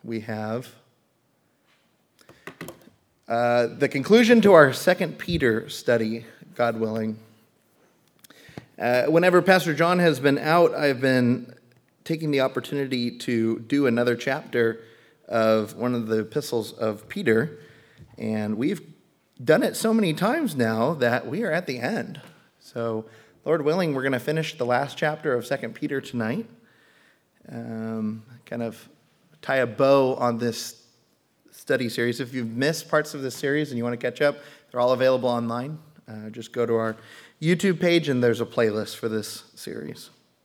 we have the conclusion to our 2 Peter study, God willing. Whenever Pastor John has been out, I've been taking the opportunity to do another chapter of one of the epistles of Peter, and we've done it so many times now that we are at the end. So, Lord willing, we're going to finish the last chapter of 2 Peter tonight. Kind of tie a bow on this study series. If you've missed parts of this series and you want to catch up, they're all available online. Just go to our YouTube page and there's a playlist for this series.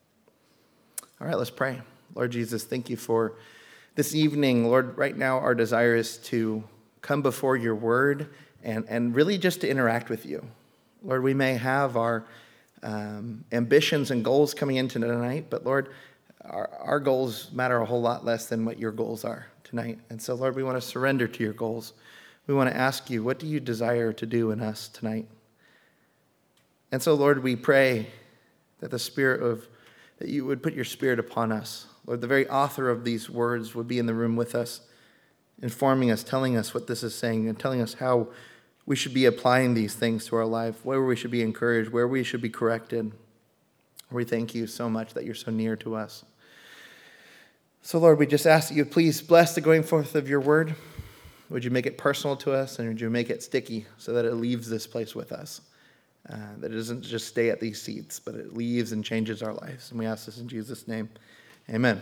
All right, let's pray. Lord Jesus, thank you for this evening. Lord, right now our desire is to come before your word and really just to interact with you. Lord, we may have our ambitions and goals coming into tonight, but Lord, our goals matter a whole lot less than what your goals are tonight. And so, Lord, we want to surrender to your goals. We want to ask you, what do you desire to do in us tonight? And so, Lord, we pray that that you would put your spirit upon us. Lord, the very author of these words would be in the room with us, informing us, telling us what this is saying, and telling us how we should be applying these things to our life, where we should be encouraged, where we should be corrected. We thank you so much that you're so near to us. So, Lord, we just ask that you please bless the going forth of your word. Would you make it personal to us, and would you make it sticky so that it leaves this place with us? That it doesn't just stay at these seats, but it leaves and changes our lives. And we ask this in Jesus' name. Amen.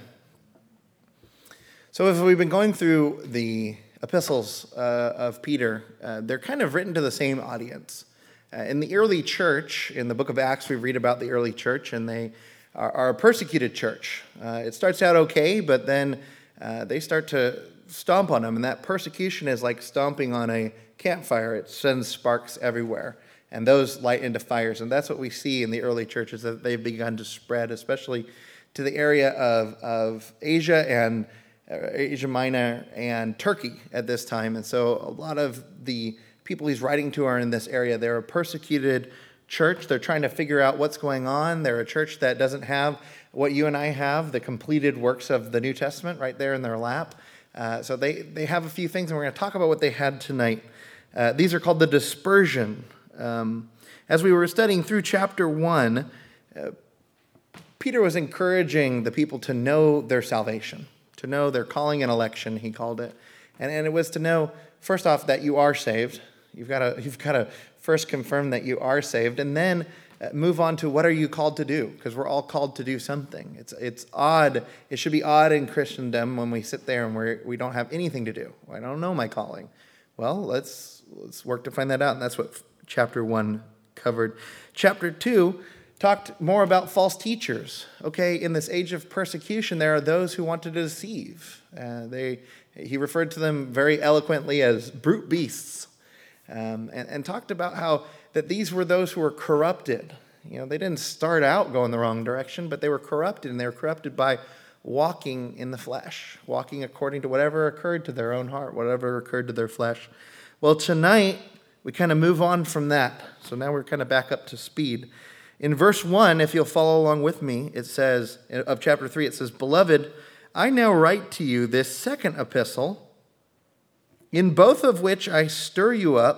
So if we've been going through the epistles of Peter, they're kind of written to the same audience. In the early church, in the book of Acts, we read about the early church, and they are a persecuted church. It starts out okay, but then they start to stomp on them, and that persecution is like stomping on a campfire. It sends sparks everywhere, and those light into fires, and that's what we see in the early churches, that they've begun to spread, especially to the area of Asia and Asia Minor and Turkey at this time. And so a lot of the people he's writing to are in this area. They're a persecuted church. They're trying to figure out what's going on. They're a church that doesn't have what you and I have, the completed works of the New Testament right there in their lap. So they have a few things, and we're going to talk about what they had tonight. These are called the dispersion. As we were studying through chapter 1, Peter was encouraging the people to know their salvation, to know their calling and election, he called it. And it was to know, first off, that you are saved. You've got to first confirm that you are saved, and then move on to what are you called to do, because we're all called to do something. It's odd. It should be odd in Christendom when we sit there and we don't have anything to do. I don't know my calling. Well, let's work to find that out, and that's what chapter 1 covered. Chapter 2 talked more about false teachers. Okay, in this age of persecution, there are those who want to deceive. He referred to them very eloquently as brute beasts, and talked about how that these were those who were corrupted. You know, they didn't start out going the wrong direction, but they were corrupted, and they were corrupted by walking in the flesh, walking according to whatever occurred to their own heart, whatever occurred to their flesh. Well, tonight, we kind of move on from that. So now we're kind of back up to speed. In verse 1, if you'll follow along with me, it says, of chapter 3, it says, "Beloved, I now write to you this second epistle, in both of which I stir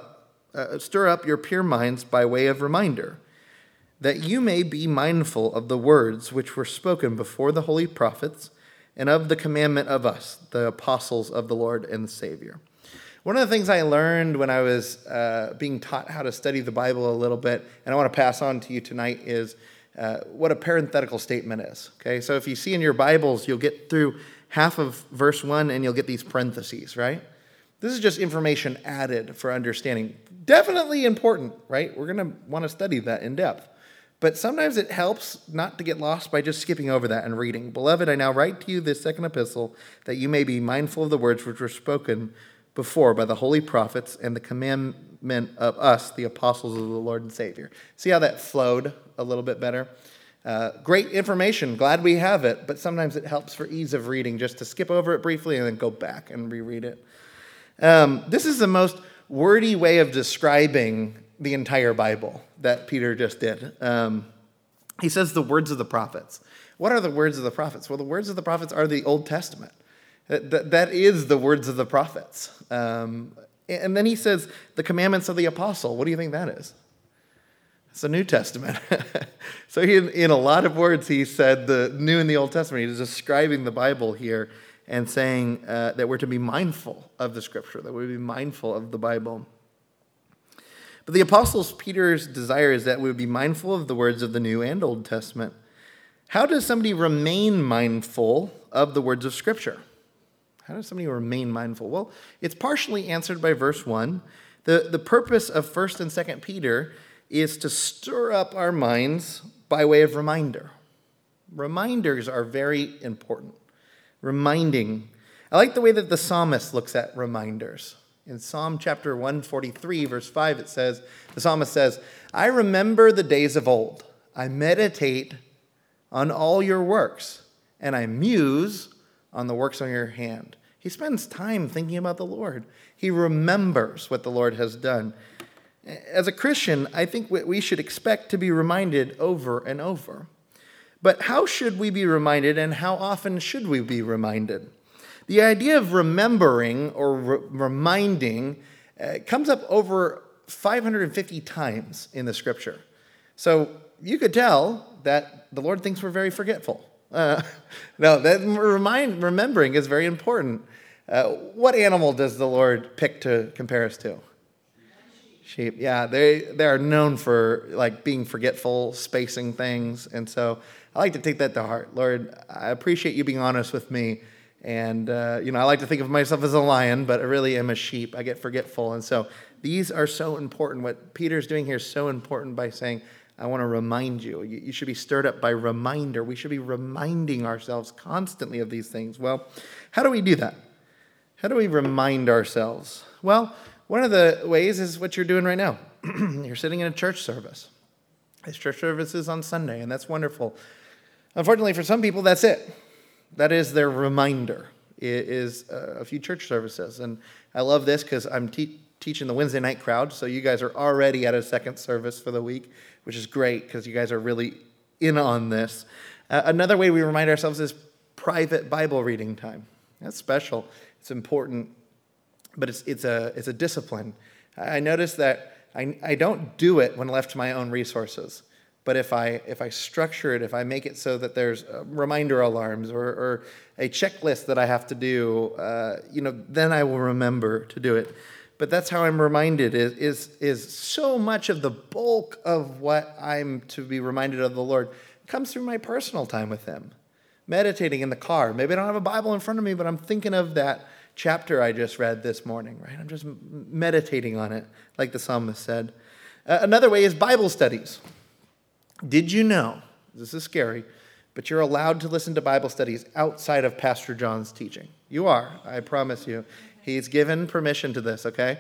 up your pure minds by way of reminder, that you may be mindful of the words which were spoken before the holy prophets, and of the commandment of us, the apostles of the Lord and the Savior." One of the things I learned when I was being taught how to study the Bible a little bit, and I want to pass on to you tonight, is what a parenthetical statement is. Okay, so if you see in your Bibles, you'll get through half of verse 1 and you'll get these parentheses, right? This is just information added for understanding. Definitely important, right? We're going to want to study that in depth. But sometimes it helps not to get lost by just skipping over that and reading. "Beloved, I now write to you this second epistle, that you may be mindful of the words which were spoken before by the holy prophets and the commandment of us, the apostles of the Lord and Savior." See how that flowed a little bit better? Great information. Glad we have it. But sometimes it helps for ease of reading just to skip over it briefly and then go back and reread it. This is the most wordy way of describing the entire Bible that Peter just did. He says the words of the prophets. What are the words of the prophets? Well, the words of the prophets are the Old Testament. That is the words of the prophets. And then he says, the commandments of the apostle. What do you think that is? It's the New Testament. So in a lot of words, he said the New and the Old Testament. He's describing the Bible here and saying that we're to be mindful of the Scripture, that we're to be mindful of the Bible. But the Apostles Peter's desire is that we would be mindful of the words of the New and Old Testament. How does somebody remain mindful of the words of Scripture? How does somebody remain mindful? Well, it's partially answered by verse 1. The purpose of 1st and 2nd Peter is to stir up our minds by way of reminder. Reminders are very important. Reminding. I like the way that the psalmist looks at reminders. In Psalm chapter 143, verse 5, the psalmist says, I remember the days of old. I meditate on all your works, and I muse on the works of your hand. He spends time thinking about the Lord. He remembers what the Lord has done. As a Christian, I think we should expect to be reminded over and over. But how should we be reminded, and how often should we be reminded? The idea of remembering or reminding comes up over 550 times in the Scripture. So you could tell that the Lord thinks we're very forgetful. No, that remembering is very important. What animal does the Lord pick to compare us to? Sheep. Yeah, they are known for like being forgetful, spacing things, and so I like to take that to heart. Lord, I appreciate you being honest with me, and I like to think of myself as a lion, but I really am a sheep. I get forgetful, and so these are so important. What Peter's doing here is so important by saying, I want to remind you. You should be stirred up by reminder. We should be reminding ourselves constantly of these things. Well, how do we do that? How do we remind ourselves? Well, one of the ways is what you're doing right now. You're sitting in a church service. There's church services on Sunday, and that's wonderful. Unfortunately, for some people, that's it. That is their reminder. It is a few church services. And I love this because I'm teaching the Wednesday night crowd, so you guys are already at a second service for the week, which is great because you guys are really in on this. Another way we remind ourselves is private Bible reading time. That's special. It's important, but it's a discipline. I notice that I don't do it when left to my own resources. But if I structure it, if I make it so that there's reminder alarms or a checklist that I have to do, then I will remember to do it. But that's how I'm reminded is so much of the bulk of what I'm to be reminded of the Lord comes through my personal time with Him. Meditating in the car. Maybe I don't have a Bible in front of me, but I'm thinking of that chapter I just read this morning, right? I'm just meditating on it, like the psalmist said. Another way is Bible studies. Did you know, this is scary, but you're allowed to listen to Bible studies outside of Pastor John's teaching? You are, I promise you. He's given permission to this, okay?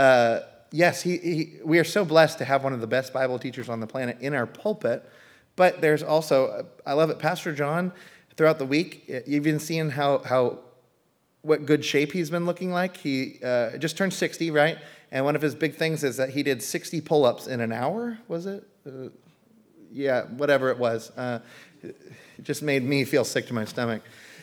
Yes, we are so blessed to have one of the best Bible teachers on the planet in our pulpit, but there's also, I love it, Pastor John, throughout the week, you've even seen what good shape he's been looking like. He just turned 60, right? And one of his big things is that he did 60 pull-ups in an hour, was it? Yeah, whatever it was. It just made me feel sick to my stomach.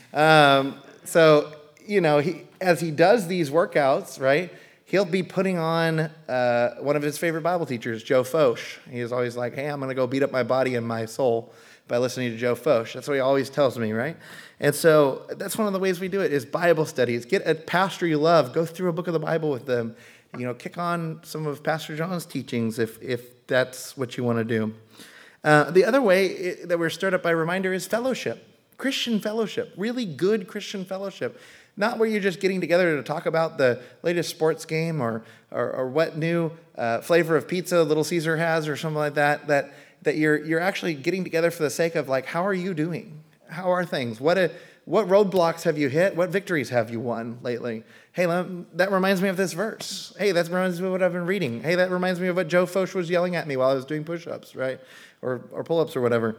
So, as he does these workouts, right, he'll be putting on one of his favorite Bible teachers, Joe Focht. He is always like, hey, I'm going to go beat up my body and my soul by listening to Joe Focht. That's what he always tells me, right? And so that's one of the ways we do it is Bible studies. Get a pastor you love. Go through a book of the Bible with them. Kick on some of Pastor John's teachings if that's what you want to do. The other way that we're stirred up by reminder is fellowship, Christian fellowship, really good Christian fellowship. Not where you're just getting together to talk about the latest sports game or what new flavor of pizza Little Caesar has or something like that you're actually getting together for the sake of like, how are you doing? How are things? What roadblocks have you hit? What victories have you won lately? Hey, that reminds me of this verse. Hey, that reminds me of what I've been reading. Hey, that reminds me of what Joe Focht was yelling at me while I was doing push-ups, right? Or pull-ups or whatever.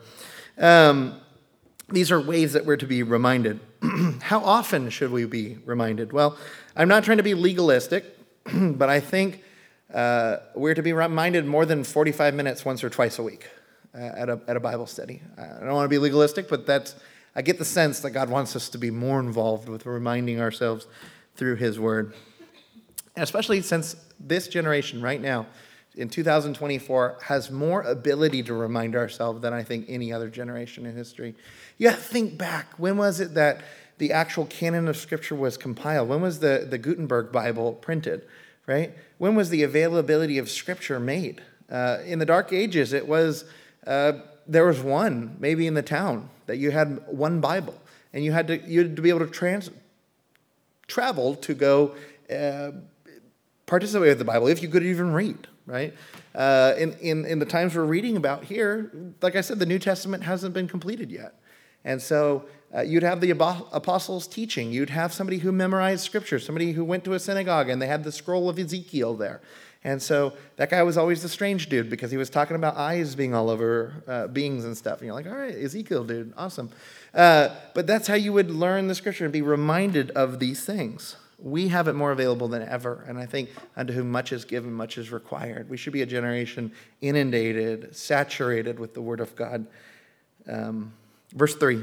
These are ways that we're to be reminded. How often should we be reminded? Well, I'm not trying to be legalistic, but I think we're to be reminded more than 45 minutes once or twice a week at a Bible study. I don't want to be legalistic, but I get the sense that God wants us to be more involved with reminding ourselves through his word. And especially since this generation right now, in 2024, has more ability to remind ourselves than I think any other generation in history. You have to think back. When was it that the actual canon of Scripture was compiled? When was the Gutenberg Bible printed, right? When was the availability of Scripture made? In the Dark Ages, it was, there was one, maybe in the town, that you had one Bible. And you had to be able to travel to go participate with the Bible, if you could even read, right? In the times we're reading about here, like I said, the New Testament hasn't been completed yet. And so you'd have the apostles teaching. You'd have somebody who memorized Scripture, somebody who went to a synagogue and they had the scroll of Ezekiel there. And so that guy was always the strange dude because he was talking about eyes being all over beings and stuff. And you're like, all right, Ezekiel, dude, awesome. But that's how you would learn the Scripture and be reminded of these things. We have it more available than ever. And I think unto whom much is given, much is required. We should be a generation inundated, saturated with the Word of God. Verse 3.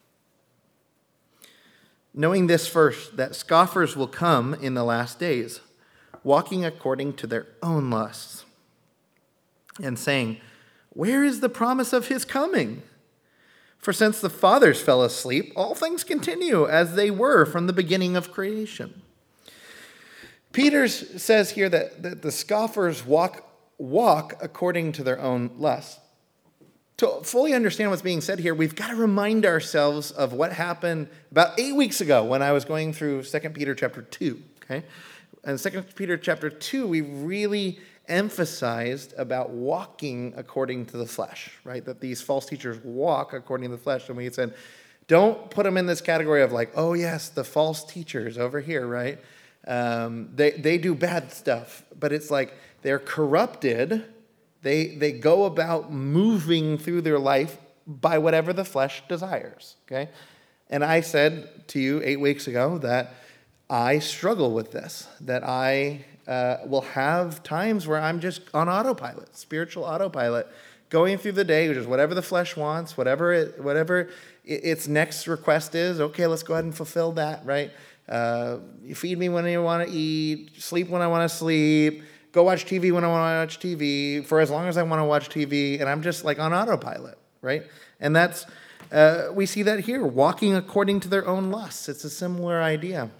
Knowing this first, that scoffers will come in the last days, walking according to their own lusts, and saying, where is the promise of his coming? For since the fathers fell asleep, all things continue as they were from the beginning of creation. Peter says here that the scoffers walk according to their own lusts. To fully understand what's being said here, we've got to remind ourselves of what happened about 8 weeks ago when I was going through 2 Peter chapter 2. Okay? In 2 Peter chapter 2, we really emphasized about walking according to the flesh, right? That these false teachers walk according to the flesh. And we said, don't put them in this category of like, oh yes, the false teachers over here, right? They do bad stuff. But it's like they're corrupted. They go about moving through their life by whatever the flesh desires, okay? And I said to you 8 weeks ago that I struggle with this, that I will have times where I'm just on autopilot, spiritual autopilot, going through the day, just whatever the flesh wants, whatever its next request is, okay, let's go ahead and fulfill that, right? You feed me when you want to eat, sleep when I want to sleep, go watch TV when I want to watch TV, for as long as I want to watch TV, and I'm just like on autopilot, right? And that's, we see that here, walking according to their own lusts. It's a similar idea.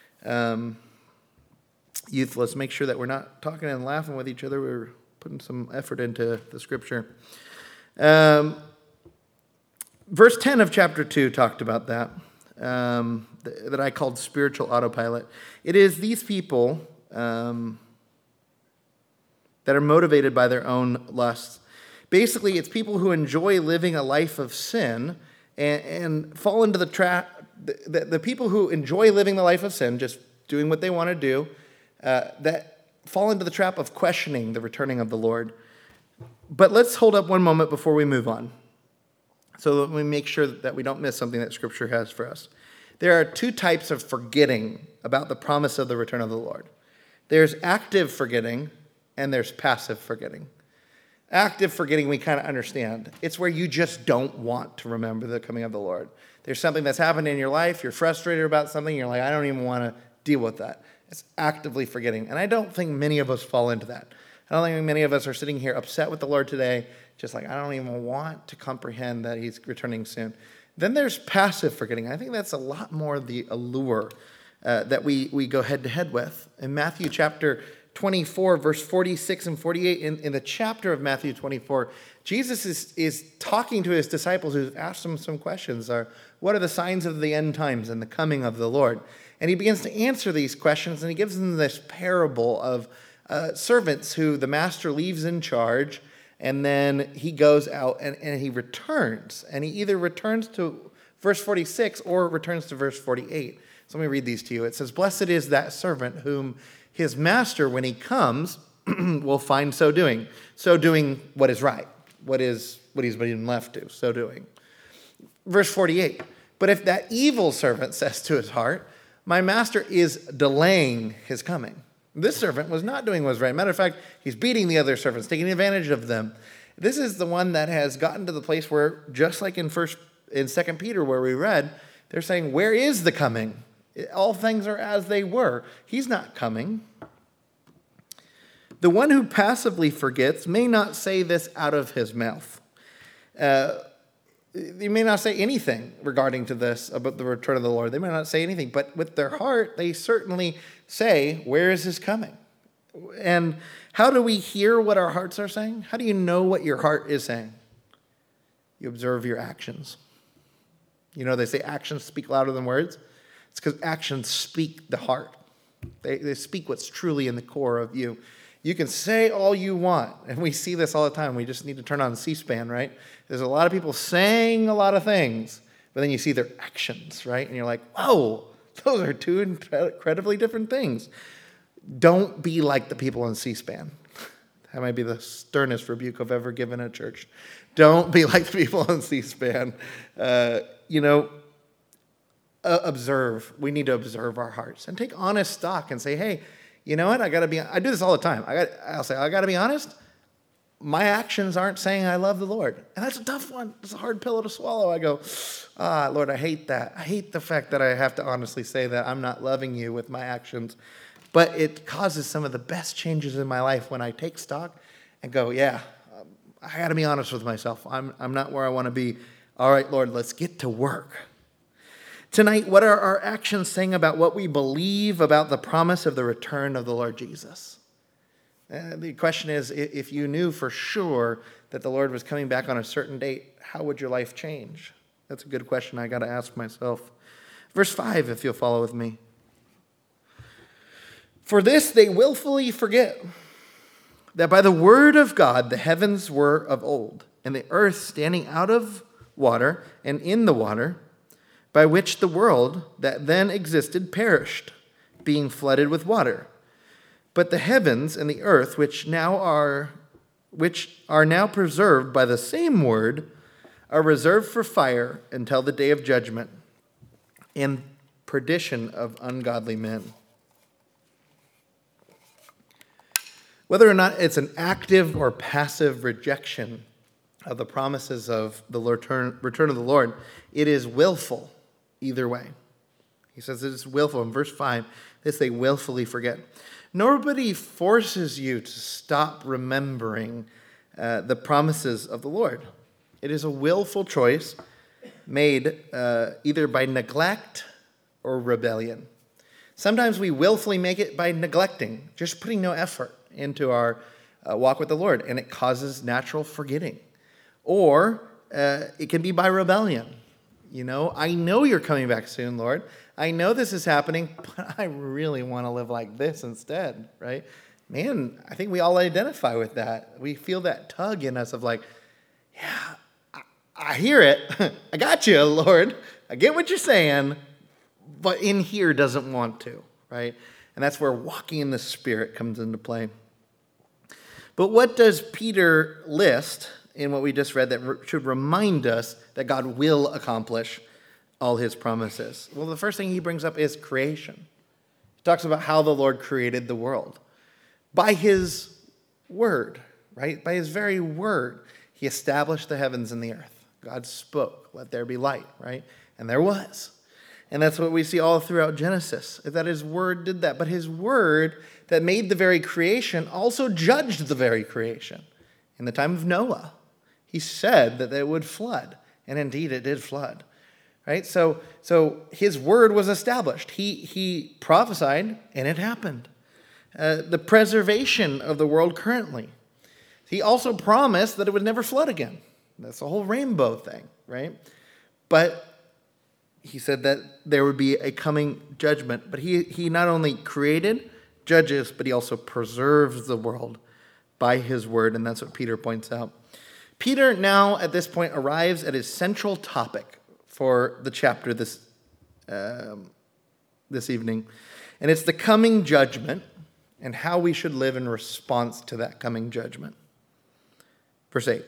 Youth, let's make sure that we're not talking and laughing with each other. We're putting some effort into the Scripture. Verse 10 of chapter 2 talked about that, that I called spiritual autopilot. It is these people that are motivated by their own lusts. Basically, it's people who enjoy living a life of sin and fall into the trap. The people who enjoy living the life of sin, just doing what they want to do, that fall into the trap of questioning the returning of the Lord. But let's hold up one moment before we move on, so that we make sure that we don't miss something that Scripture has for us. There are two types of forgetting about the promise of the return of the Lord. There's active forgetting, and there's passive forgetting. Active forgetting, we kind of understand. It's where you just don't want to remember the coming of the Lord. There's something that's happened in your life, you're frustrated about something, you're like, I don't even want to deal with that. It's actively forgetting. And I don't think many of us fall into that. I don't think many of us are sitting here upset with the Lord today, just like, I don't even want to comprehend that he's returning soon. Then there's passive forgetting. I think that's a lot more the allure that we go head-to-head with. In Matthew chapter 24, verse 46 and 48, in the chapter of Matthew 24, Jesus is talking to his disciples who've asked him some questions. What are the signs of the end times and the coming of the Lord? And he begins to answer these questions, and he gives them this parable of servants who the master leaves in charge, and then he goes out and he returns. And he either returns to verse 46 or returns to verse 48. So let me read these to you. It says, blessed is that servant whom his master, when he comes, will find so doing what is right, what he's been left to, so doing. Verse 48, but if that evil servant says to his heart, my master is delaying his coming. This servant was not doing what was right. Matter of fact, he's beating the other servants, taking advantage of them. This is the one that has gotten to the place where, just like in 1 In 2 Peter, where we read, they're saying, where is the coming? All things are as they were. He's not coming. The one who passively forgets may not say this out of his mouth. They may not say anything regarding to this about the return of the Lord. They may not say anything, but with their heart, they certainly say, where is his coming? And how do we hear what our hearts are saying? How do you know what your heart is saying? You observe your actions. You know, they say actions speak louder than words. It's because actions speak the heart. They speak what's truly in the core of you. You can say all you want, and we see this all the time. We just need to turn on C-SPAN, right? There's a lot of people saying a lot of things, but then you see their actions, right? And you're like, whoa, those are two incredibly different things. Don't be like the people on C-SPAN. That might be the sternest rebuke I've ever given at church. Don't be like the people on C-SPAN. Observe. We need to observe our hearts and take honest stock and say, hey, you know what? I do this all the time. I'll say, I got to be honest. My actions aren't saying I love the Lord. And that's a tough one. It's a hard pill to swallow. I go, Lord, I hate that. I hate the fact that I have to honestly say that I'm not loving you with my actions. But it causes some of the best changes in my life when I take stock and go, yeah, I got to be honest with myself. I'm not where I want to be. All right, Lord, let's get to work. Tonight, what are our actions saying about what we believe about the promise of the return of the Lord Jesus? The question is, if you knew for sure that the Lord was coming back on a certain date, how would your life change? That's a good question I got to ask myself. Verse 5, if you'll follow with me. For this they willfully forget that by the word of God the heavens were of old, and the earth standing out of water and in the water, by which the world that then existed perished, being flooded with water. But the heavens and the earth, which are now preserved by the same word, are reserved for fire until the day of judgment and perdition of ungodly men. Whether or not it's an active or passive rejection of the promises of the return of the Lord, it is willful either way. He says it is willful. In verse 5, this they willfully forget. Nobody forces you to stop remembering the promises of the Lord. It is a willful choice made either by neglect or rebellion. Sometimes we willfully make it by neglecting, just putting no effort into our walk with the Lord, and it causes natural forgetting. Or it can be by rebellion. You know, I know you're coming back soon, Lord. I know this is happening, but I really want to live like this instead, right? Man, I think we all identify with that. We feel that tug in us of like, yeah, I hear it. I got you, Lord. I get what you're saying, but in here doesn't want to, right? And that's where walking in the Spirit comes into play. But what does Peter list in what we just read that should remind us that God will accomplish all his promises? Well, the first thing he brings up is creation. He talks about how the Lord created the world. By his word, right? By his very word, he established the heavens and the earth. God spoke, let there be light, right? And there was. And that's what we see all throughout Genesis, is that his word did that. But his word that made the very creation also judged the very creation. In the time of Noah, he said that it would flood. And indeed, it did flood. Right? So his word was established. He prophesied, and it happened. The preservation of the world currently. He also promised that it would never flood again. That's the whole rainbow thing, right? But he said that there would be a coming judgment. But he not only created, judges, but he also preserves the world by his word, and that's what Peter points out. Peter now, at this point, arrives at his central topic for the chapter this evening, and it's the coming judgment and how we should live in response to that coming judgment. Verse 8.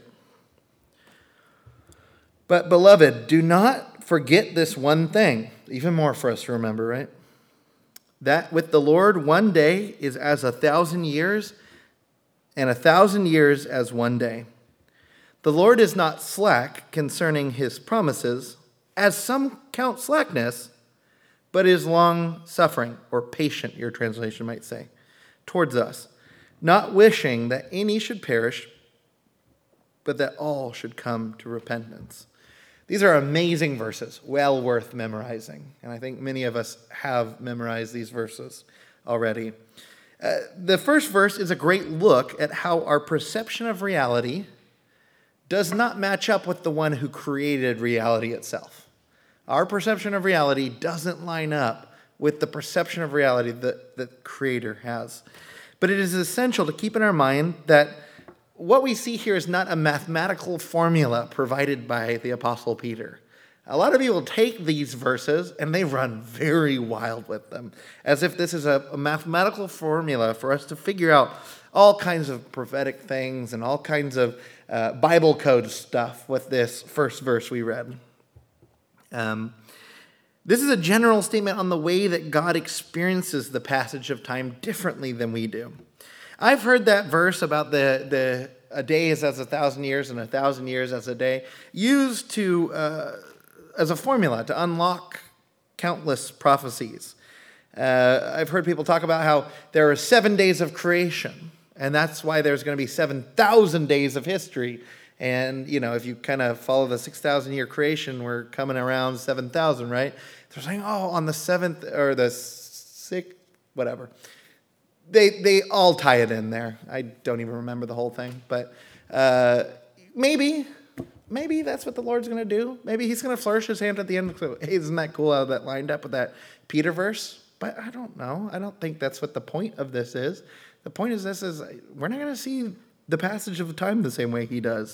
But, beloved, do not forget this one thing, even more for us to remember, right? That with the Lord, one day is as 1,000 years, and 1,000 years as one day. The Lord is not slack concerning his promises, as some count slackness, but is long-suffering, or patient, your translation might say, towards us, not wishing that any should perish, but that all should come to repentance. These are amazing verses, well worth memorizing. And I think many of us have memorized these verses already. The first verse is a great look at how our perception of reality does not match up with the one who created reality itself. Our perception of reality doesn't line up with the perception of reality that the Creator has. But it is essential to keep in our mind that what we see here is not a mathematical formula provided by the Apostle Peter. A lot of people take these verses and they run very wild with them, as if this is a mathematical formula for us to figure out all kinds of prophetic things and all kinds of Bible code stuff with this first verse we read. This is a general statement on the way that God experiences the passage of time differently than we do. I've heard that verse about a day is as 1,000 years and 1,000 years as a day used as a formula to unlock countless prophecies. I've heard people talk about how there are 7 days of creation, and that's why there's going to be 7,000 days of history. And, if you kind of follow the 6,000-year creation, we're coming around 7,000, right? They're saying, on the 7th or the 6th, whatever. They all tie it in there. I don't even remember the whole thing. But maybe that's what the Lord's going to do. Maybe he's going to flourish his hand at the end. Hey, isn't that cool how that lined up with that Peter verse? But I don't know. I don't think that's what the point of this is. The point is we're not going to see the passage of time the same way he does.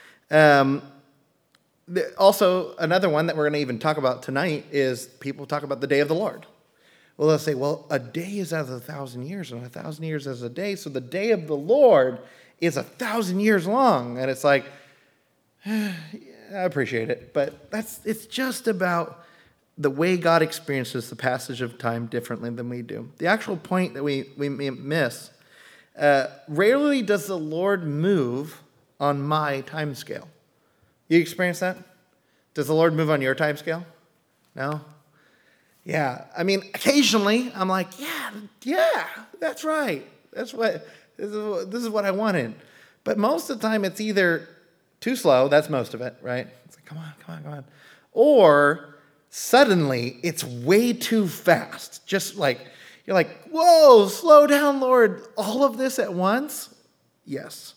Also, another one that we're going to even talk about tonight is people talk about the day of the Lord. Well, they'll say, a day is as 1,000 years, and 1,000 years as a day, so the day of the Lord is 1,000 years long. And it's like, I appreciate it, but it's just about the way God experiences the passage of time differently than we do. The actual point that we miss, rarely does the Lord move on my time scale. You experience that? Does the Lord move on your time scale? No? Yeah. I mean, occasionally I'm like, yeah, that's right. This is what I wanted. But most of the time it's either too slow, that's most of it, right? It's like, come on. Or suddenly it's way too fast. Just like, you're like, whoa, slow down, Lord. All of this at once? Yes.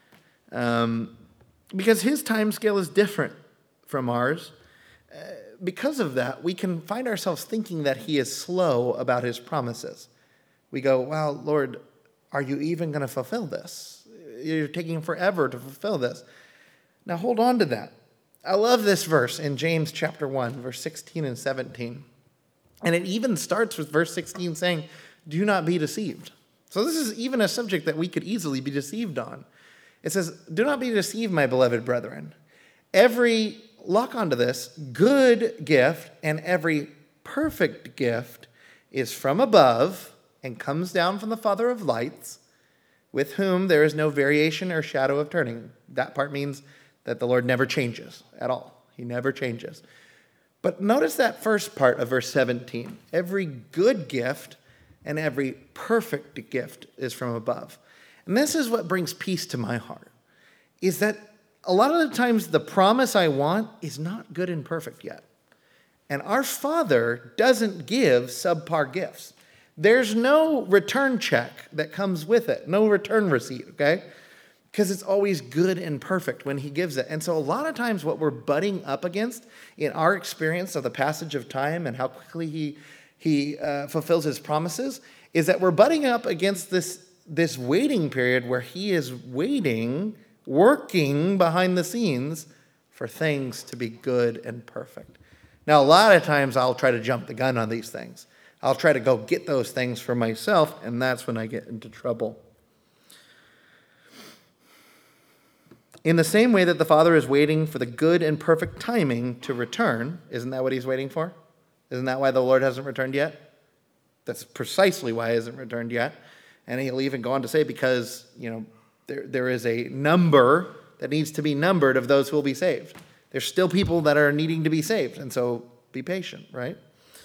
Because his time scale is different from ours. Because of that, we can find ourselves thinking that he is slow about his promises. We go, wow, Lord, are you even going to fulfill this? You're taking forever to fulfill this. Now hold on to that. I love this verse in James chapter 1, verse 16 and 17. And it even starts with verse 16 saying, do not be deceived. So this is even a subject that we could easily be deceived on. It says, do not be deceived, my beloved brethren. Lock onto this, good gift and every perfect gift is from above and comes down from the Father of lights, with whom there is no variation or shadow of turning. That part means that the Lord never changes at all. He never changes. But notice that first part of verse 17. Every good gift and every perfect gift is from above. And this is what brings peace to my heart, is that a lot of the times the promise I want is not good and perfect yet. And our Father doesn't give subpar gifts. There's no return check that comes with it, no return receipt, okay? Because it's always good and perfect when he gives it. And so a lot of times what we're butting up against in our experience of the passage of time and how quickly he fulfills his promises is that we're butting up against this waiting period where he is waiting, working behind the scenes for things to be good and perfect. Now, a lot of times I'll try to jump the gun on these things. I'll try to go get those things for myself, and that's when I get into trouble. In the same way that the Father is waiting for the good and perfect timing to return, isn't that what he's waiting for? Isn't that why the Lord hasn't returned yet? That's precisely why he hasn't returned yet. And he'll even go on to say, because, there is a number that needs to be numbered of those who will be saved. There's still people that are needing to be saved, and so be patient, right?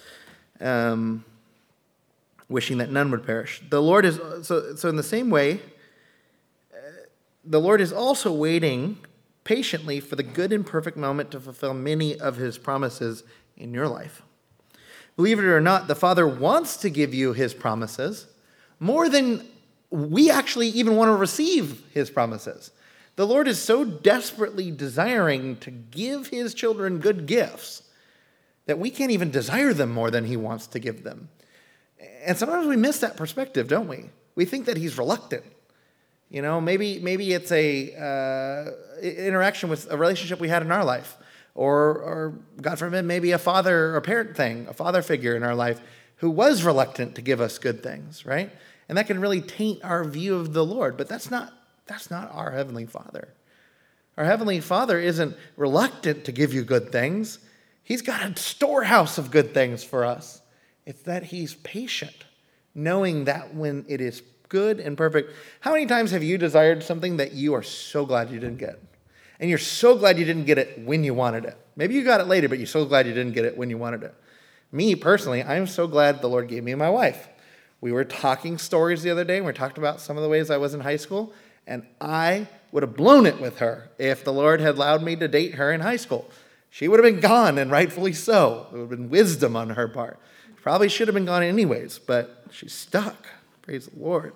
Wishing that none would perish. The Lord is so in the same way, the Lord is also waiting patiently for the good and perfect moment to fulfill many of his promises in your life. Believe it or not, the Father wants to give you his promises more than we actually even want to receive his promises. The Lord is so desperately desiring to give his children good gifts that we can't even desire them more than he wants to give them. And sometimes we miss that perspective, don't we? We think that he's reluctant. You know, maybe it's a interaction with a relationship we had in our life, or God forbid, maybe a father or parent thing, a father figure in our life who was reluctant to give us good things, right? And that can really taint our view of the Lord. But that's not our Heavenly Father. Our Heavenly Father isn't reluctant to give you good things. He's got a storehouse of good things for us. It's that he's patient, knowing that when it is good and perfect. How many times have you desired something that you are so glad you didn't get? And you're so glad you didn't get it when you wanted it. Maybe you got it later, but you're so glad you didn't get it when you wanted it. Me, personally, I'm so glad the Lord gave me my wife. We were talking stories the other day, and we talked about some of the ways I was in high school, and I would have blown it with her if the Lord had allowed me to date her in high school. She would have been gone, and rightfully so. It would have been wisdom on her part. Probably should have been gone anyways, but she's stuck. Praise the Lord.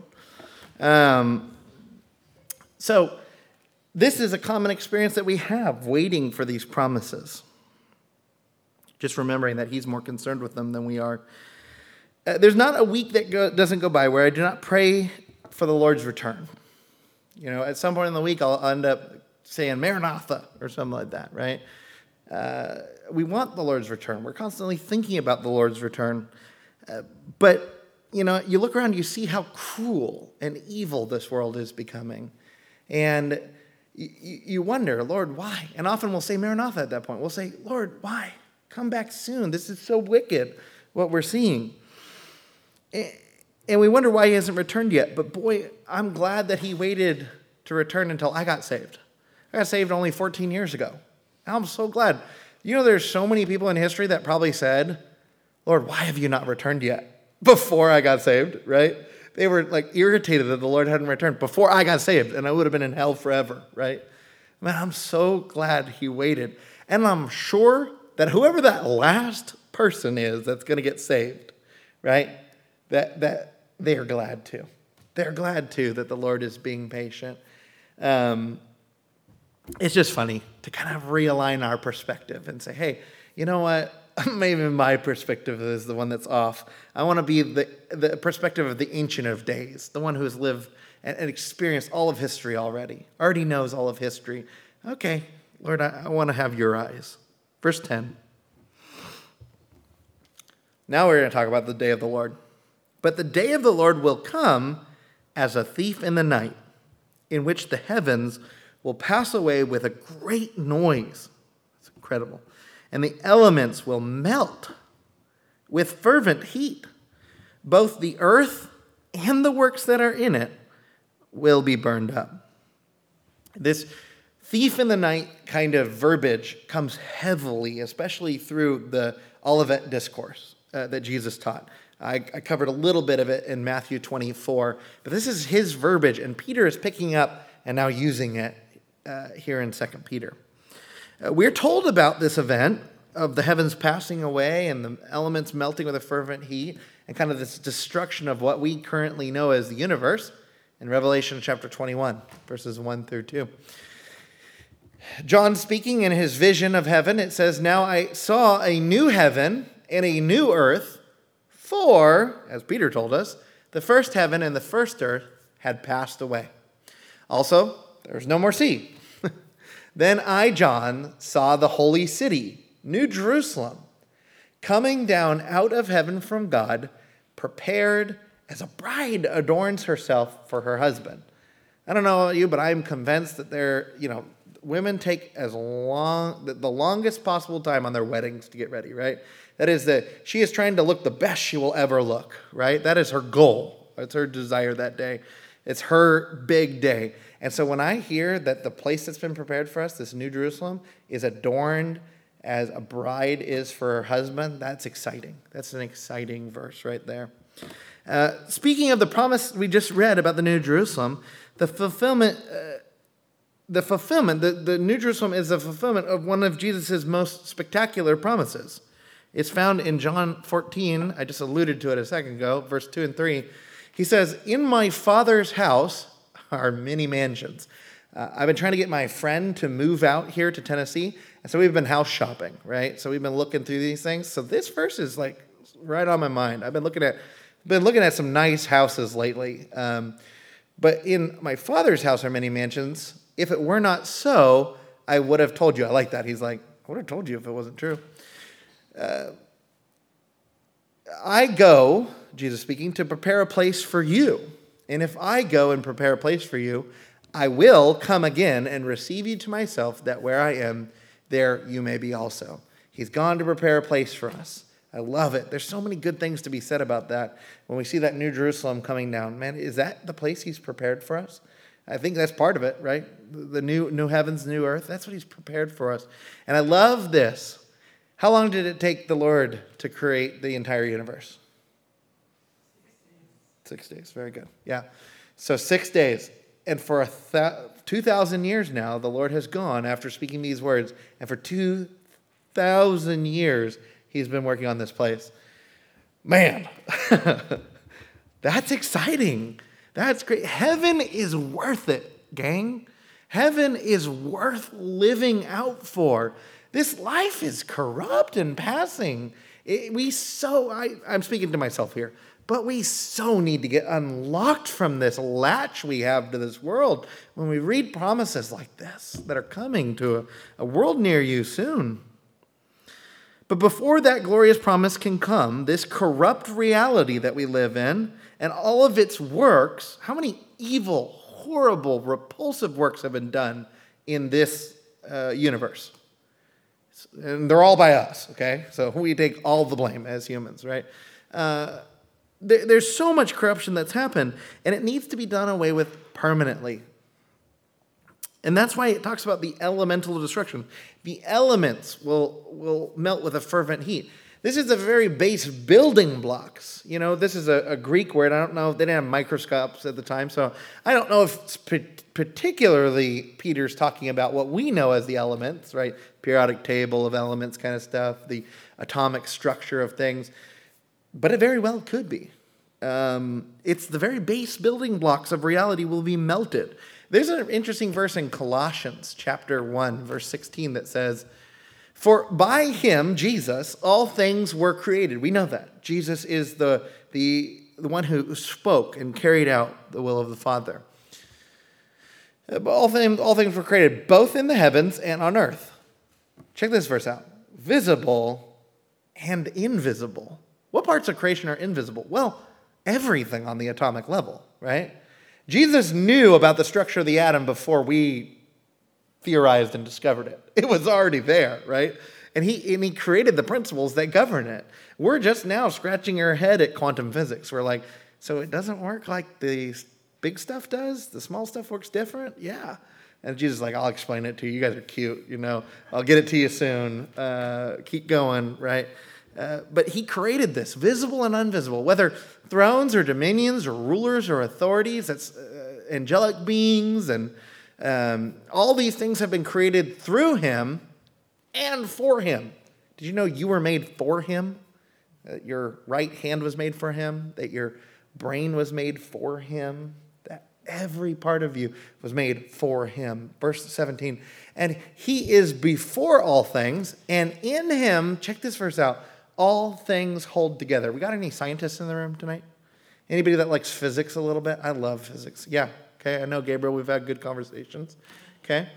So this is a common experience that we have, waiting for these promises. Just remembering that he's more concerned with them than we are. There's not a week that doesn't go by where I do not pray for the Lord's return. You know, at some point in the week, I'll end up saying Maranatha or something like that, right? We want the Lord's return. We're constantly thinking about the Lord's return. But, you know, you look around, you see how cruel and evil this world is becoming. And you wonder, Lord, why? And often we'll say Maranatha at that point. We'll say, Lord, why? Come back soon. This is so wicked, what we're seeing. And we wonder why he hasn't returned yet. But boy, I'm glad that he waited to return until I got saved. I got saved only 14 years ago. I'm so glad. You know, there's so many people in history that probably said, Lord, why have you not returned yet? Before I got saved, right? They were like irritated that the Lord hadn't returned before I got saved, and I would have been in hell forever, right? Man, I'm so glad he waited. And I'm sure that whoever that last person is that's going to get saved, right? That they are glad to. They're glad too that the Lord is being patient. It's just funny to kind of realign our perspective and say, hey, you know what? Maybe my perspective is the one that's off. I want to be the perspective of the Ancient of Days, the one who has lived and experienced all of history already knows all of history. Okay, Lord, I want to have your eyes. Verse 10. Now we're going to talk about the day of the Lord. But the day of the Lord will come as a thief in the night, in which the heavens will pass away with a great noise. It's incredible. And the elements will melt with fervent heat. Both the earth and the works that are in it will be burned up. This thief in the night kind of verbiage comes heavily, especially through the Olivet Discourse that Jesus taught. I covered a little bit of it in Matthew 24, but this is his verbiage, and Peter is picking up and now using it here in 2 Peter. We're told about this event of the heavens passing away and the elements melting with a fervent heat and kind of this destruction of what we currently know as the universe in Revelation chapter 21, verses 1 through 2. John speaking in his vision of heaven, it says, "Now I saw a new heaven and a new earth, for, as Peter told us, the first heaven and the first earth had passed away. Also, there was no more sea. Then I, John, saw the holy city, New Jerusalem, coming down out of heaven from God, prepared as a bride adorns herself for her husband." I don't know about you, but I'm convinced that women take the longest possible time on their weddings to get ready, right? That is that she is trying to look the best she will ever look, right? That is her goal. That's her desire that day. It's her big day. And so when I hear that the place that's been prepared for us, this New Jerusalem, is adorned as a bride is for her husband, that's exciting. That's an exciting verse right there. Speaking of the promise we just read about the New Jerusalem, the New Jerusalem is the fulfillment of one of Jesus' most spectacular promises. It's found in John 14. I just alluded to it a second ago, verse 2 and 3. He says, "In my Father's house are many mansions." I've been trying to get my friend to move out here to Tennessee, and so we've been house shopping, right? So we've been looking through these things. So this verse is like right on my mind. I've been looking at some nice houses lately. But in my Father's house are many mansions. If it were not so, I would have told you. I like that. He's like, I would have told you if it wasn't true. I go, Jesus speaking, to prepare a place for you. And if I go and prepare a place for you, I will come again and receive you to myself, that where I am, there you may be also. He's gone to prepare a place for us. I love it. There's so many good things to be said about that. When we see that New Jerusalem coming down, man, is that the place he's prepared for us? I think that's part of it, right? The new heavens, new earth. That's what he's prepared for us. And I love this. How long did it take the Lord to create the entire universe? 6 days. Very good. Yeah. So 6 days. And for 2,000 years now, the Lord has gone after speaking these words. And for 2,000 years, he's been working on this place. Man, that's exciting. That's great. Heaven is worth it, gang. Heaven is worth living out for. This life is corrupt and passing. I'm speaking to myself here, but we so need to get unlocked from this latch we have to this world when we read promises like this that are coming to a world near you soon. But before that glorious promise can come, this corrupt reality that we live in and all of its works, how many evil, horrible, repulsive works have been done in this universe? And they're all by us, okay? So we take all the blame as humans, right? There's so much corruption that's happened, and it needs to be done away with permanently. And that's why it talks about the elemental destruction. The elements will melt with a fervent heat. This is the very base building blocks. You know, this is a Greek word. I don't know. They didn't have microscopes at the time, so I don't know if particularly Peter's talking about what we know as the elements, right? Periodic table of elements kind of stuff, the atomic structure of things. But it very well could be. It's the very base building blocks of reality will be melted. There's an interesting verse in Colossians chapter 1, verse 16 that says, "For by him, Jesus, all things were created." We know that. Jesus is the one who spoke and carried out the will of the Father. All things were created, both in the heavens and on earth. Check this verse out. Visible and invisible. What parts of creation are invisible? Well, everything on the atomic level, right? Jesus knew about the structure of the atom before we theorized and discovered it. It was already there, right? And he created the principles that govern it. We're just now scratching our head at quantum physics. We're like, so it doesn't work like the big stuff does? The small stuff works different? Yeah. And Jesus is like, I'll explain it to you. You guys are cute, you know. I'll get it to you soon. Keep going, right? But he created this, visible and invisible, whether thrones or dominions or rulers or authorities, that's angelic beings, and all these things have been created through him and for him. Did you know you were made for him? That your right hand was made for him, that your brain was made for him, that every part of you was made for him. Verse 17, and he is before all things, and in him, check this verse out, all things hold together. We got any scientists in the room tonight? Anybody that likes physics a little bit? I love physics. Yeah, okay. I know, Gabriel, we've had good conversations. Okay.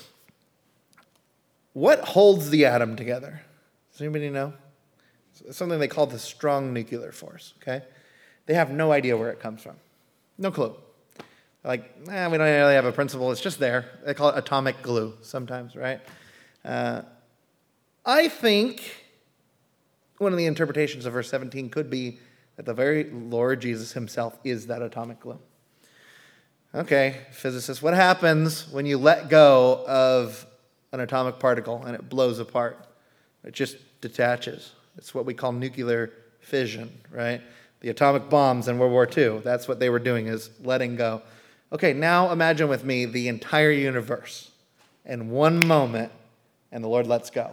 What holds the atom together? Does anybody know? It's something they call the strong nuclear force, okay? They have no idea where it comes from. No clue. Like, we don't really have a principle. It's just there. They call it atomic glue sometimes, right? I think one of the interpretations of verse 17 could be that the very Lord Jesus himself is that atomic glue. Okay, physicists, what happens when you let go of an atomic particle and it blows apart? It just detaches. It's what we call nuclear fission, right? The atomic bombs in World War II, that's what they were doing, is letting go. Okay, now imagine with me the entire universe in one moment, and the Lord lets go.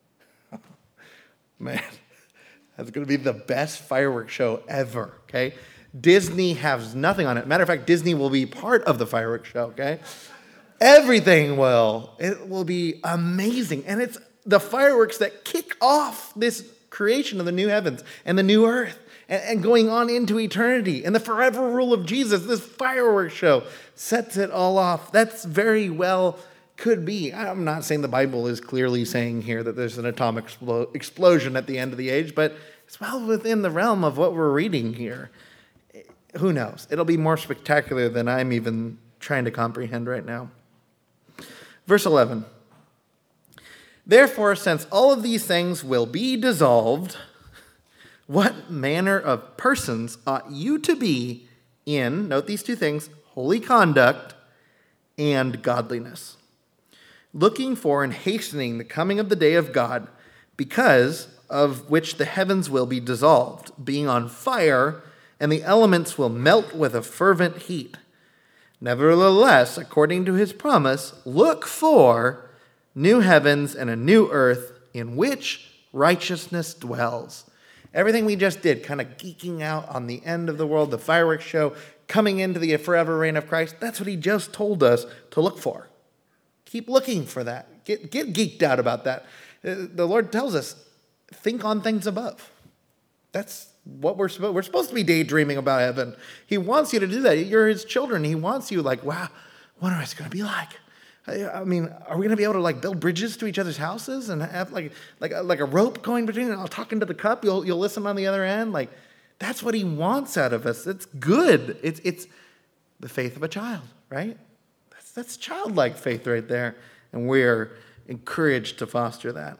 Man, that's going to be the best fireworks show ever, okay? Disney has nothing on it. Matter of fact, Disney will be part of the fireworks show, okay? Everything will. It will be amazing. And it's the fireworks that kick off this creation of the new heavens and the new earth and going on into eternity. And the forever rule of Jesus, this fireworks show, sets it all off. That's very well could be. I'm not saying the Bible is clearly saying here that there's an atomic explosion at the end of the age, but it's well within the realm of what we're reading here. Who knows? It'll be more spectacular than I'm even trying to comprehend right now. Verse 11. Therefore, since all of these things will be dissolved, what manner of persons ought you to be in, note these two things, holy conduct and godliness, looking for and hastening the coming of the day of God, because of which the heavens will be dissolved, being on fire, and the elements will melt with a fervent heat. Nevertheless, according to his promise, look for new heavens and a new earth in which righteousness dwells. Everything we just did, kind of geeking out on the end of the world, the fireworks show, coming into the forever reign of Christ, that's what he just told us to look for. Keep looking for that. Get geeked out about that. The Lord tells us, think on things above. That's what we're supposed to be daydreaming about heaven. He wants you to do that. You're his children. He wants you like, wow, what are it going to be like? I mean, are we going to be able to like build bridges to each other's houses and have like a rope going between and I'll talk into the cup. You'll listen on the other end. Like that's what he wants out of us. It's good. It's the faith of a child, right? That's childlike faith right there. And we're encouraged to foster that.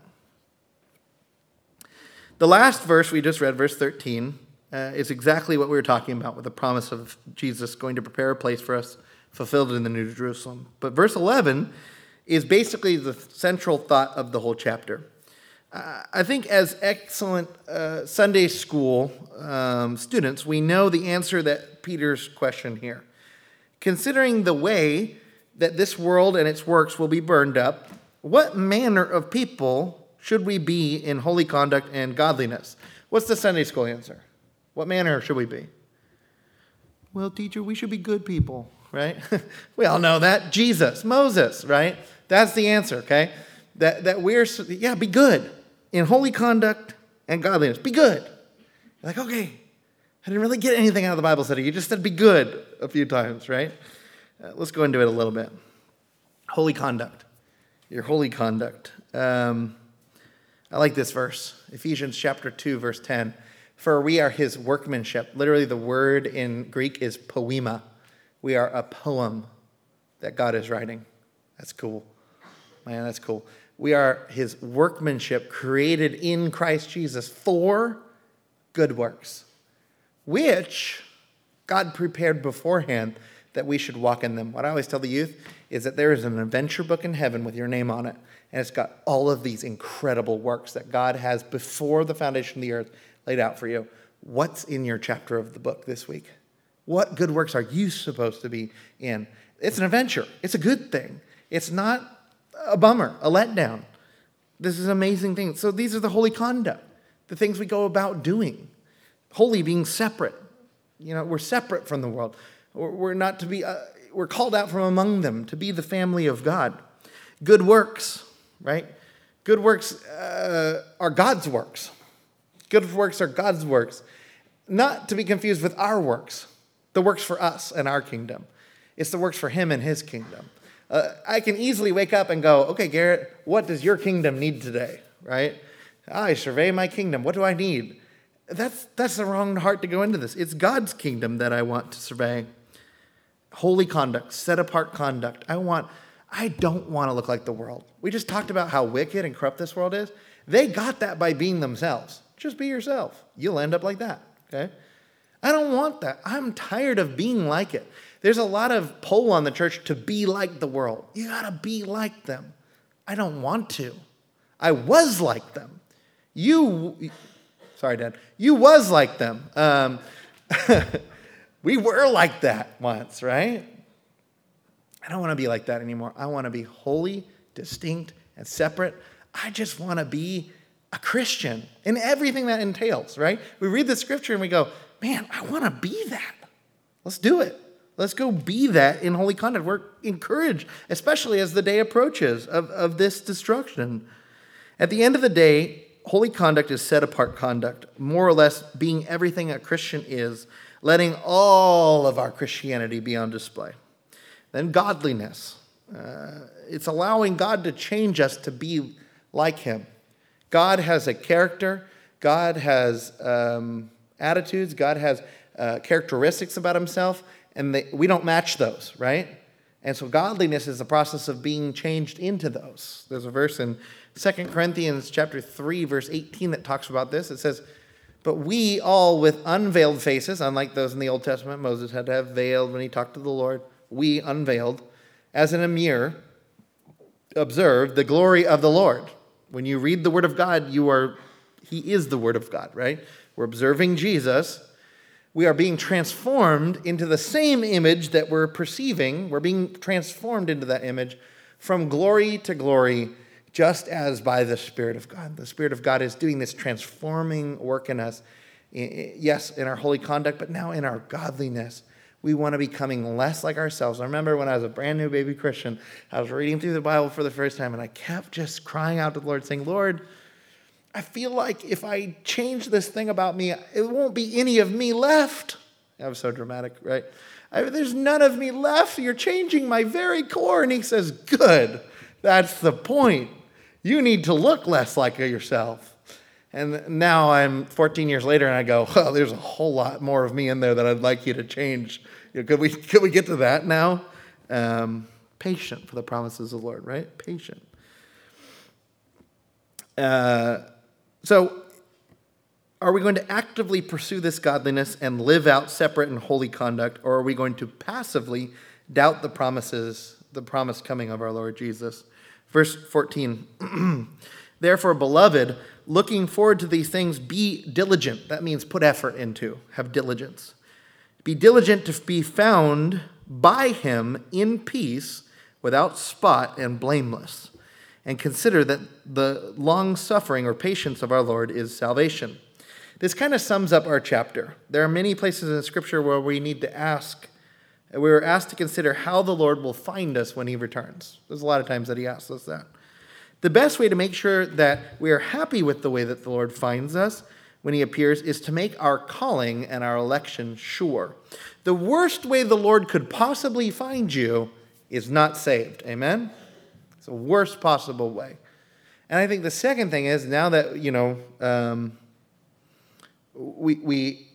The last verse we just read, verse 13, is exactly what we were talking about with the promise of Jesus going to prepare a place for us, fulfilled in the New Jerusalem. But verse 11 is basically the central thought of the whole chapter. I think as excellent Sunday school students, we know the answer that Peter's question here. Considering the way that this world and its works will be burned up, what manner of people should we be in holy conduct and godliness? What's the Sunday school answer? What manner should we be? Well, teacher, we should be good people, right? We all know that. Jesus, Moses, right? That's the answer, okay? That we're, be good in holy conduct and godliness. Be good. You're like, okay, I didn't really get anything out of the Bible study. You just said be good a few times, right? Let's go into it a little bit. Holy conduct. Your holy conduct. I like this verse, Ephesians chapter 2, verse 10. For we are his workmanship. Literally, the word in Greek is poema. We are a poem that God is writing. That's cool. Man, that's cool. We are his workmanship created in Christ Jesus for good works, which God prepared beforehand that we should walk in them. What I always tell the youth is that there is an adventure book in heaven with your name on it. And it's got all of these incredible works that God has before the foundation of the earth laid out for you. What's in your chapter of the book this week? What good works are you supposed to be in? It's an adventure. It's a good thing. It's not a bummer, a letdown. This is an amazing thing. So these are the holy conduct, the things we go about doing. Holy being separate. We're separate from the world. We're not to be, we're called out from among them to be the family of God. Good works, right? Good works are God's works. Good works are God's works. Not to be confused with our works, the works for us and our kingdom. It's the works for him and his kingdom. I can easily wake up and go, okay, Garrett, what does your kingdom need today, right? I survey my kingdom. What do I need? That's the wrong heart to go into this. It's God's kingdom that I want to survey. Holy conduct, set apart conduct. I don't want to look like the world. We just talked about how wicked and corrupt this world is. They got that by being themselves. Just be yourself. You'll end up like that, okay? I don't want that. I'm tired of being like it. There's a lot of pull on the church to be like the world. You got to be like them. I don't want to. I was like them. Sorry, Dad. You was like them. We were like that once, right? I don't want to be like that anymore. I want to be holy, distinct, and separate. I just want to be a Christian in everything that entails, right? We read the scripture and we go, man, I want to be that. Let's do it. Let's go be that in holy conduct. We're encouraged, especially as the day approaches of this destruction. At the end of the day, holy conduct is set-apart conduct, more or less being everything a Christian is, letting all of our Christianity be on display. Then godliness. It's allowing God to change us to be like him. God has a character. God has attitudes. God has characteristics about himself, and we don't match those, right? And so godliness is the process of being changed into those. There's a verse in 2 Corinthians chapter 3, verse 18 that talks about this. It says, but we all with unveiled faces, unlike those in the Old Testament, Moses had to have veiled when he talked to the Lord. We unveiled, as in a mirror, observe the glory of the Lord. When you read the Word of God, he is the Word of God, right? We're observing Jesus. We are being transformed into the same image that we're perceiving. We're being transformed into that image from glory to glory, just as by the Spirit of God. The Spirit of God is doing this transforming work in us. Yes, in our holy conduct, but now in our godliness. We want to be becoming less like ourselves. I remember when I was a brand new baby Christian, I was reading through the Bible for the first time, and I kept just crying out to the Lord, saying, Lord, I feel like if I change this thing about me, it won't be any of me left. That was so dramatic, right? There's none of me left. You're changing my very core. And he says, good. That's the point. You need to look less like yourself. And now I'm 14 years later, and I go, well, there's a whole lot more of me in there that I'd like you to change. Could we get to that now? Patient for the promises of the Lord, right? Patient. So are we going to actively pursue this godliness and live out separate and holy conduct, or are we going to passively doubt the promised coming of our Lord Jesus? Verse 14, therefore, beloved, looking forward to these things, be diligent. That means put effort into, have diligence. Be diligent to be found by him in peace, without spot and blameless. And consider that the long suffering or patience of our Lord is salvation. This kind of sums up our chapter. There are many places in Scripture where we need to ask, we were asked to consider how the Lord will find us when he returns. There's a lot of times that he asks us that. The best way to make sure that we are happy with the way that the Lord finds us when he appears is to make our calling and our election sure. The worst way the Lord could possibly find you is not saved. Amen? It's the worst possible way. And I think the second thing is, now that, we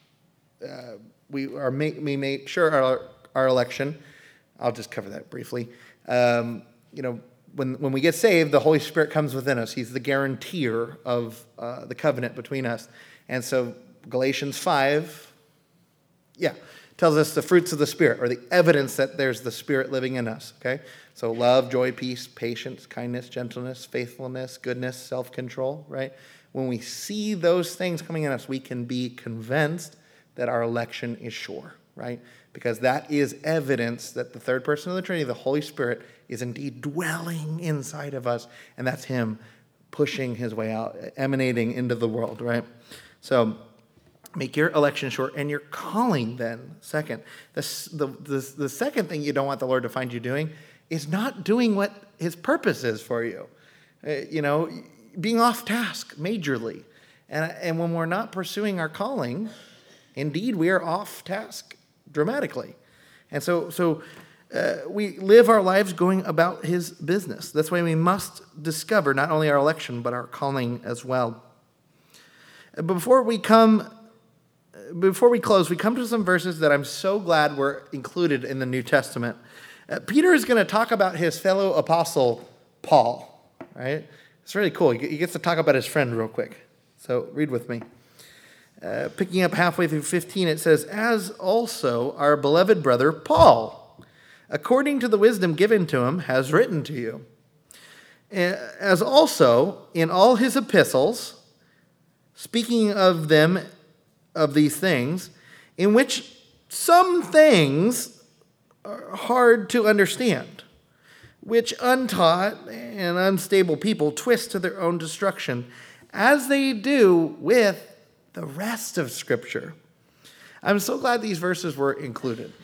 made sure our election, I'll just cover that briefly. When we get saved, the Holy Spirit comes within us. He's the guarantor of the covenant between us. And so Galatians 5, tells us the fruits of the Spirit, or the evidence that there's the Spirit living in us, okay? So love, joy, peace, patience, kindness, gentleness, faithfulness, goodness, self-control, right? When we see those things coming in us, we can be convinced that our election is sure, right? Because that is evidence that the third person of the Trinity, the Holy Spirit, is indeed dwelling inside of us, and that's him pushing his way out, emanating into the world, right? So make your election sure, and your calling then second. The second thing you don't want the Lord to find you doing is not doing what his purpose is for you. Being off task majorly. And when we're not pursuing our calling, indeed we are off task dramatically. And so we live our lives going about his business. That's why we must discover not only our election, but our calling as well. Before we close, we come to some verses that I'm so glad were included in the New Testament. Peter is going to talk about his fellow apostle, Paul, right? It's really cool. He gets to talk about his friend real quick. So read with me. Picking up halfway through 15, it says, "As also our beloved brother Paul, according to the wisdom given to him, has written to you. As also in all his epistles, speaking of them, of these things, in which some things are hard to understand, which untaught and unstable people twist to their own destruction, as they do with the rest of Scripture." I'm so glad these verses were included.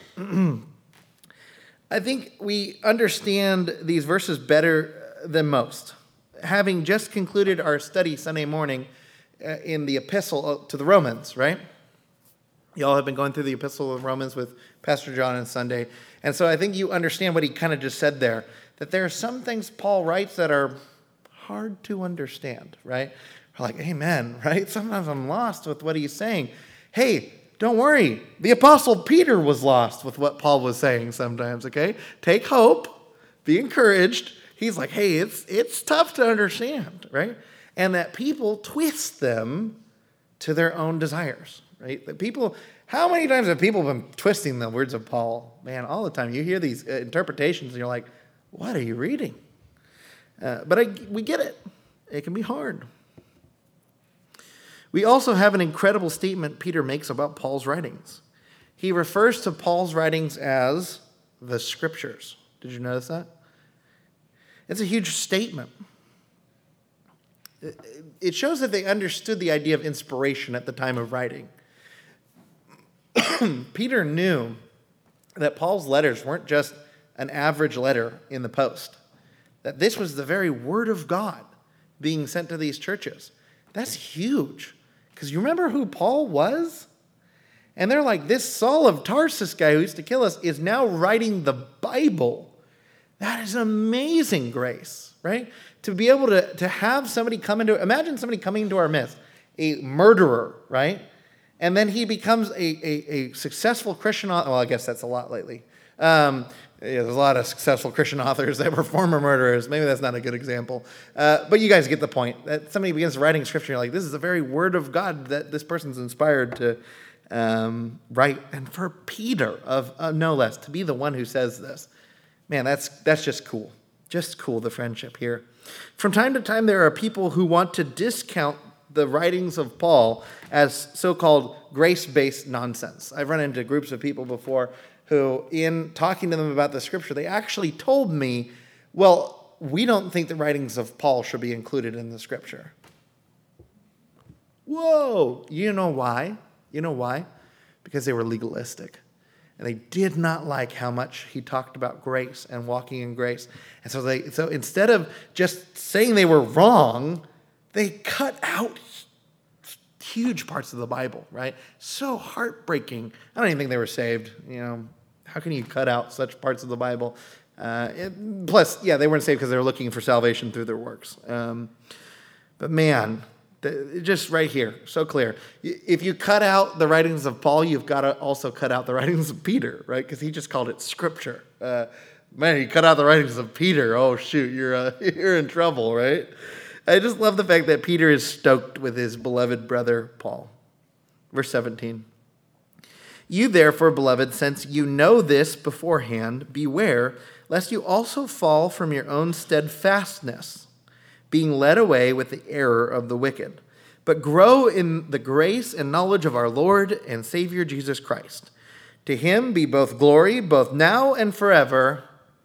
I think we understand these verses better than most. Having just concluded our study Sunday morning in the epistle to the Romans, right? Y'all have been going through the epistle of Romans with Pastor John on Sunday. And so I think you understand what he kind of just said there, that there are some things Paul writes that are hard to understand, right? We're like, amen, right? Sometimes I'm lost with what he's saying. Hey, don't worry. The Apostle Peter was lost with what Paul was saying sometimes, okay? Take hope. Be encouraged. He's like, hey, it's tough to understand, right? And that people twist them to their own desires, right? That people, how many times have people been twisting the words of Paul? Man, all the time. You hear these interpretations and you're like, what are you reading? But we get it. It can be hard. We also have an incredible statement Peter makes about Paul's writings. He refers to Paul's writings as the Scriptures. Did you notice that? It's a huge statement. It shows that they understood the idea of inspiration at the time of writing. Peter knew that Paul's letters weren't just an average letter in the post, that this was the very Word of God being sent to these churches. That's huge. Because you remember who Paul was? And they're like, this Saul of Tarsus guy who used to kill us is now writing the Bible. That is amazing grace, right? To be able to have somebody come into, imagine somebody coming into our midst, a murderer, right? And then he becomes a successful Christian author. Well, I guess that's a lot lately. There's a lot of successful Christian authors that were former murderers. Maybe that's not a good example. But you guys get the point. That somebody begins writing Scripture, you're like, this is the very Word of God that this person's inspired to write. And for Peter, of no less, to be the one who says this, man, that's just cool. Just cool, the friendship here. From time to time, there are people who want to discount the writings of Paul as so-called grace-based nonsense. I've run into groups of people before who, in talking to them about the Scripture, they actually told me, well, we don't think the writings of Paul should be included in the Scripture. Whoa! You know why? You know why? Because they were legalistic. And they did not like how much he talked about grace and walking in grace. And so instead of just saying they were wrong, they cut out huge parts of the Bible, right? So heartbreaking. I don't even think they were saved, How can you cut out such parts of the Bible? Plus, they weren't saved because they were looking for salvation through their works. But man, just right here, so clear. If you cut out the writings of Paul, you've got to also cut out the writings of Peter, right? Because he just called it Scripture. Man, you cut out the writings of Peter. Oh, shoot, you're in trouble, right? I just love the fact that Peter is stoked with his beloved brother Paul. Verse 17. You therefore, beloved, since you know this beforehand, beware, lest you also fall from your own steadfastness, being led away with the error of the wicked. But grow in the grace and knowledge of our Lord and Savior Jesus Christ. To him be both glory, both now and forever.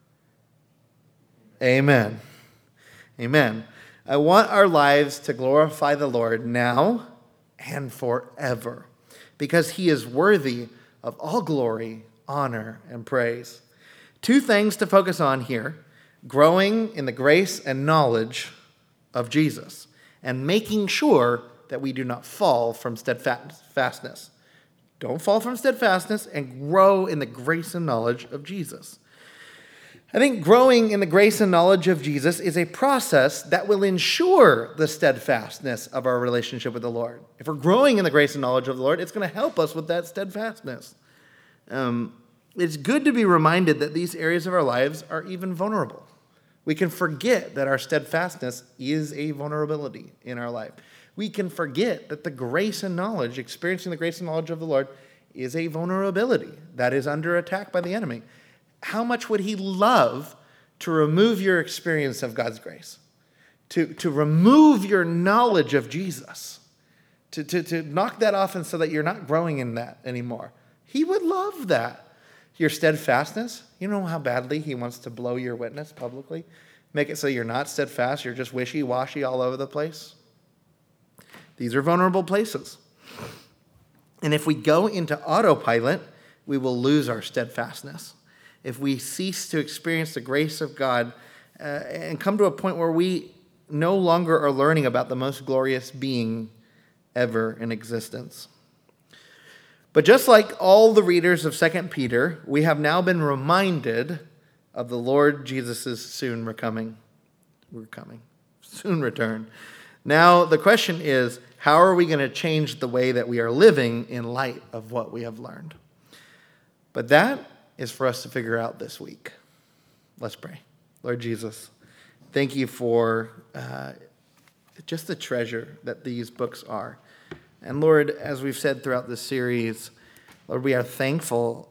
Amen. Amen. I want our lives to glorify the Lord now and forever, because he is worthy of all glory, honor, and praise. Two things to focus on here: growing in the grace and knowledge of Jesus, and making sure that we do not fall from steadfastness. Don't fall from steadfastness, and grow in the grace and knowledge of Jesus. I think growing in the grace and knowledge of Jesus is a process that will ensure the steadfastness of our relationship with the Lord. If we're growing in the grace and knowledge of the Lord, it's going to help us with that steadfastness. It's good to be reminded that these areas of our lives are even vulnerable. We can forget that our steadfastness is a vulnerability in our life. we can forget that the grace and knowledge, experiencing the grace and knowledge of the Lord, is a vulnerability that is under attack by the enemy. How much would he love to remove your experience of God's grace? To remove your knowledge of Jesus? To knock that off and so that you're not growing in that anymore? He would love that. Your steadfastness, you know how badly he wants to blow your witness publicly? Make it so you're not steadfast, you're just wishy-washy all over the place. These are vulnerable places. And if we go into autopilot, we will lose our steadfastness. If we cease to experience the grace of God and come to a point where we no longer are learning about the most glorious being ever in existence. But just like all the readers of 2 Peter, we have now been reminded of the Lord Jesus' soon return. Now the question is, how are we going to change the way that we are living in light of what we have learned? But that is for us to figure out this week. Let's pray. Lord Jesus, thank you for just the treasure that these books are. And Lord, as we've said throughout this series, Lord, we are thankful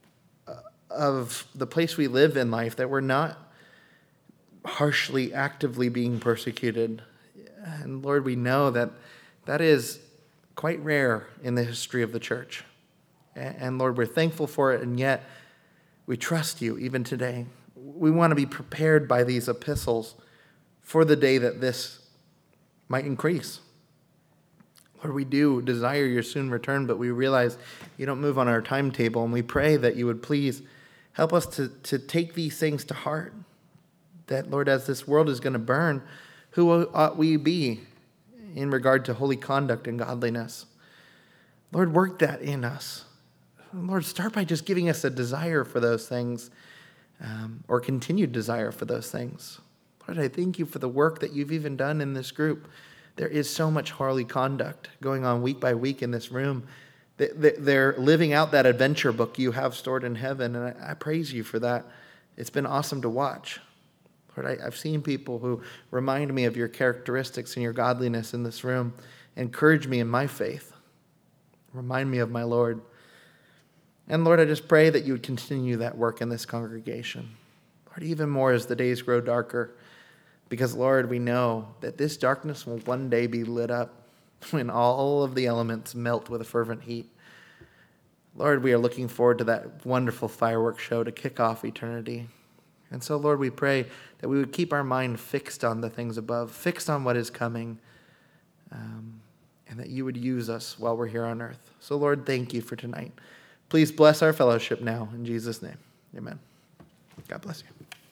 of the place we live in life, that we're not harshly, actively being persecuted. And Lord, we know that that is quite rare in the history of the church. And Lord, we're thankful for it, and yet we trust you even today. We want to be prepared by these epistles for the day that this might increase. Lord, we do desire your soon return, but we realize you don't move on our timetable, and we pray that you would please help us to take these things to heart. That, Lord, as this world is going to burn, who ought we be in regard to holy conduct and godliness? Lord, work that in us. Lord, start by just giving us a desire for those things, or continued desire for those things. Lord, I thank you for the work that you've even done in this group. There is so much holy conduct going on week by week in this room. They're living out that adventure book you have stored in heaven, and I praise you for that. It's been awesome to watch. Lord, I've seen people who remind me of your characteristics and your godliness in this room, encourage me in my faith, remind me of my Lord. And Lord, I just pray that you would continue that work in this congregation. Lord, even more as the days grow darker, because, Lord, we know that this darkness will one day be lit up when all of the elements melt with a fervent heat. Lord, we are looking forward to that wonderful fireworks show to kick off eternity. And so, Lord, we pray that we would keep our mind fixed on the things above, fixed on what is coming, and that you would use us while we're here on earth. So, Lord, thank you for tonight. Please bless our fellowship now. In Jesus' name, amen. God bless you.